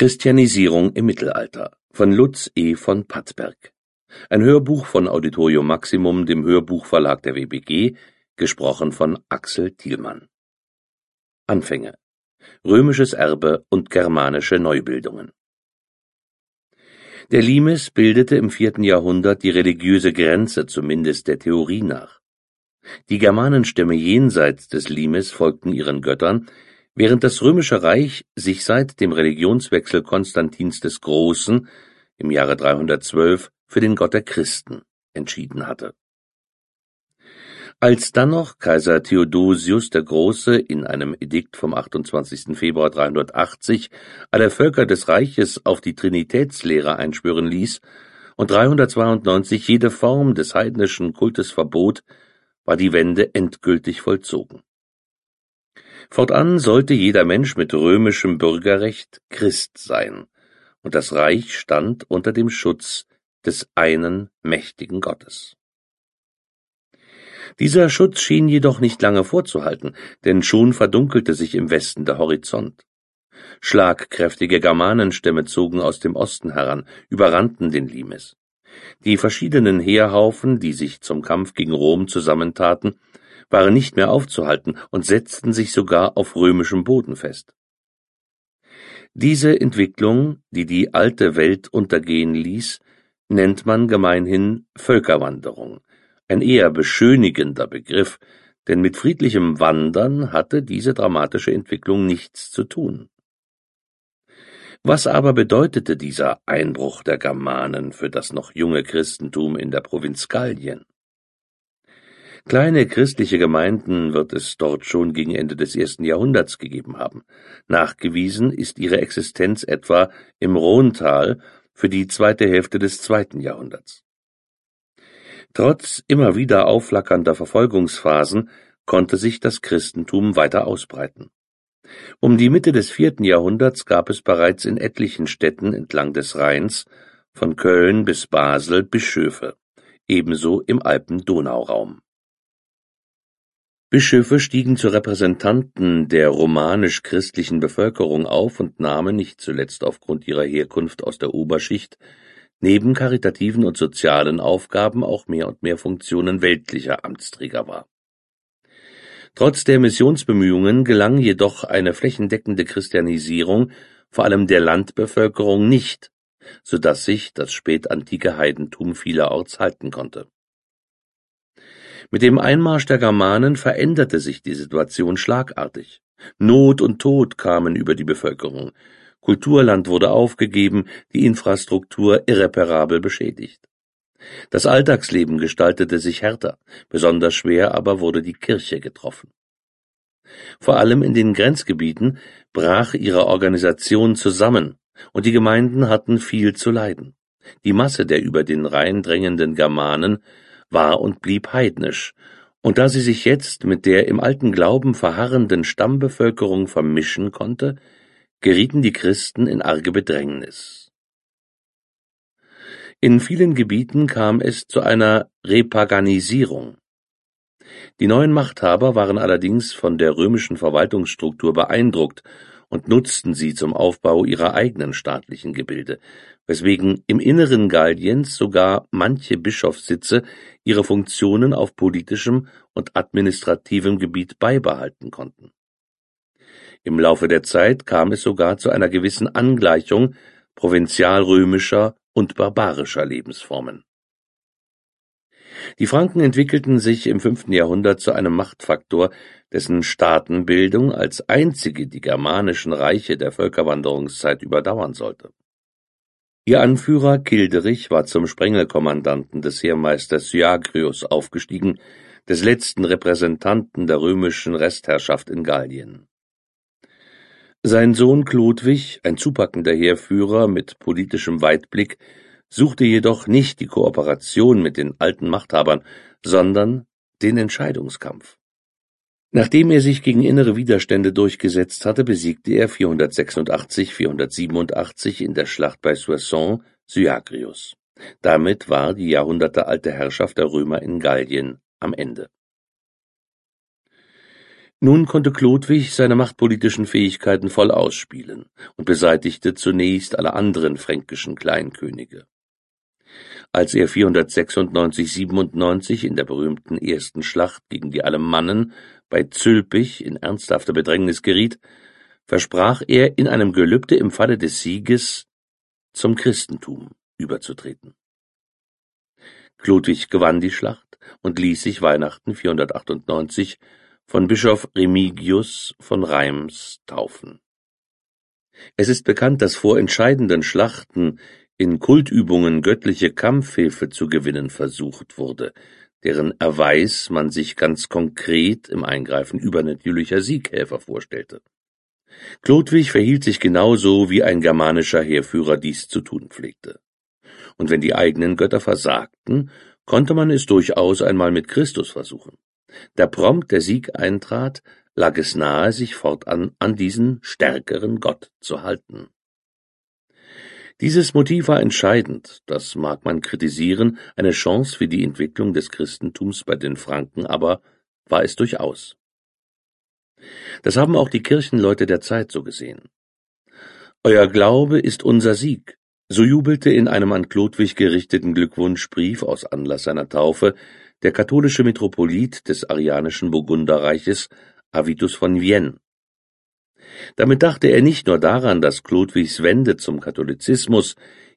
Christianisierung im Mittelalter von Lutz E. von Pattberg. Ein Hörbuch von Auditorium Maximum, dem Hörbuchverlag der WBG, gesprochen von Axel Thielmann. Anfänge: Römisches Erbe und germanische Neubildungen. Der Limes bildete im 4. Jahrhundert die religiöse Grenze zumindest der Theorie nach. Die Germanenstämme jenseits des Limes folgten ihren Göttern, während das Römische Reich sich seit dem Religionswechsel Konstantins des Großen im Jahre 312 für den Gott der Christen entschieden hatte. Als dann noch Kaiser Theodosius der Große in einem Edikt vom 28. Februar 380 alle Völker des Reiches auf die Trinitätslehre einschwören ließ und 392 jede Form des heidnischen Kultes verbot, war die Wende endgültig vollzogen. Fortan sollte jeder Mensch mit römischem Bürgerrecht Christ sein, und das Reich stand unter dem Schutz des einen mächtigen Gottes. Dieser Schutz schien jedoch nicht lange vorzuhalten, denn schon verdunkelte sich im Westen der Horizont. Schlagkräftige Germanenstämme zogen aus dem Osten heran, überrannten den Limes. Die verschiedenen Heerhaufen, die sich zum Kampf gegen Rom zusammentaten, waren nicht mehr aufzuhalten und setzten sich sogar auf römischem Boden fest. Diese Entwicklung, die die alte Welt untergehen ließ, nennt man gemeinhin Völkerwanderung, ein eher beschönigender Begriff, denn mit friedlichem Wandern hatte diese dramatische Entwicklung nichts zu tun. Was aber bedeutete dieser Einbruch der Germanen für das noch junge Christentum in der Provinz Gallien? Kleine christliche Gemeinden wird es dort schon gegen Ende des 1. Jahrhunderts gegeben haben. Nachgewiesen ist ihre Existenz etwa im Rhontal für die zweite Hälfte des 2. Jahrhunderts. Trotz immer wieder aufflackernder Verfolgungsphasen konnte sich das Christentum weiter ausbreiten. Um die Mitte des 4. Jahrhunderts gab es bereits in etlichen Städten entlang des Rheins, von Köln bis Basel, Bischöfe, ebenso im Alpen-Donau-Raum. Bischöfe stiegen zu Repräsentanten der romanisch-christlichen Bevölkerung auf und nahmen, nicht zuletzt aufgrund ihrer Herkunft aus der Oberschicht, neben karitativen und sozialen Aufgaben auch mehr und mehr Funktionen weltlicher Amtsträger wahr. Trotz der Missionsbemühungen gelang jedoch eine flächendeckende Christianisierung, vor allem der Landbevölkerung, nicht, so dass sich das spätantike Heidentum vielerorts halten konnte. Mit dem Einmarsch der Germanen veränderte sich die Situation schlagartig. Not und Tod kamen über die Bevölkerung. Kulturland wurde aufgegeben, die Infrastruktur irreparabel beschädigt. Das Alltagsleben gestaltete sich härter, besonders schwer aber wurde die Kirche getroffen. Vor allem in den Grenzgebieten brach ihre Organisation zusammen, und die Gemeinden hatten viel zu leiden. Die Masse der über den Rhein drängenden Germanen war und blieb heidnisch, und da sie sich jetzt mit der im alten Glauben verharrenden Stammbevölkerung vermischen konnte, gerieten die Christen in arge Bedrängnis. In vielen Gebieten kam es zu einer Repaganisierung. Die neuen Machthaber waren allerdings von der römischen Verwaltungsstruktur beeindruckt und nutzten sie zum Aufbau ihrer eigenen staatlichen Gebilde, weswegen im Inneren Galliens sogar manche Bischofssitze ihre Funktionen auf politischem und administrativem Gebiet beibehalten konnten. Im Laufe der Zeit kam es sogar zu einer gewissen Angleichung provinzialrömischer und barbarischer Lebensformen. Die Franken entwickelten sich im 5. Jahrhundert zu einem Machtfaktor, dessen Staatenbildung als einzige die germanischen Reiche der Völkerwanderungszeit überdauern sollte. Ihr Anführer Kilderich war zum Sprengelkommandanten des Heermeisters Syagrius aufgestiegen, des letzten Repräsentanten der römischen Restherrschaft in Gallien. Sein Sohn Chlodwig, ein zupackender Heerführer mit politischem Weitblick, suchte jedoch nicht die Kooperation mit den alten Machthabern, sondern den Entscheidungskampf. Nachdem er sich gegen innere Widerstände durchgesetzt hatte, besiegte er 486/487 in der Schlacht bei Soissons Syagrius. Damit war die jahrhundertealte Herrschaft der Römer in Gallien am Ende. Nun konnte Chlodwig seine machtpolitischen Fähigkeiten voll ausspielen und beseitigte zunächst alle anderen fränkischen Kleinkönige. Als er 496/97 in der berühmten ersten Schlacht gegen die Alemannen bei Zülpich in ernsthafte Bedrängnis geriet, versprach er in einem Gelübde im Falle des Sieges zum Christentum überzutreten. Chlodwig gewann die Schlacht und ließ sich Weihnachten 498 von Bischof Remigius von Reims taufen. Es ist bekannt, dass vor entscheidenden Schlachten in Kultübungen göttliche Kampfhilfe zu gewinnen versucht wurde, deren Erweis man sich ganz konkret im Eingreifen übernatürlicher Sieghelfer vorstellte. Chlodwig verhielt sich genauso, wie ein germanischer Heerführer dies zu tun pflegte. Und wenn die eigenen Götter versagten, konnte man es durchaus einmal mit Christus versuchen. Da prompt der Sieg eintrat, lag es nahe, sich fortan an diesen stärkeren Gott zu halten. Dieses Motiv war entscheidend, das mag man kritisieren, eine Chance für die Entwicklung des Christentums bei den Franken aber war es durchaus. Das haben auch die Kirchenleute der Zeit so gesehen. Euer Glaube ist unser Sieg, so jubelte in einem an Chlodwig gerichteten Glückwunschbrief aus Anlass seiner Taufe der katholische Metropolit des arianischen Burgunderreiches Avitus von Vienne. Damit dachte er nicht nur daran, dass Chlodwigs Wende zum Katholizismus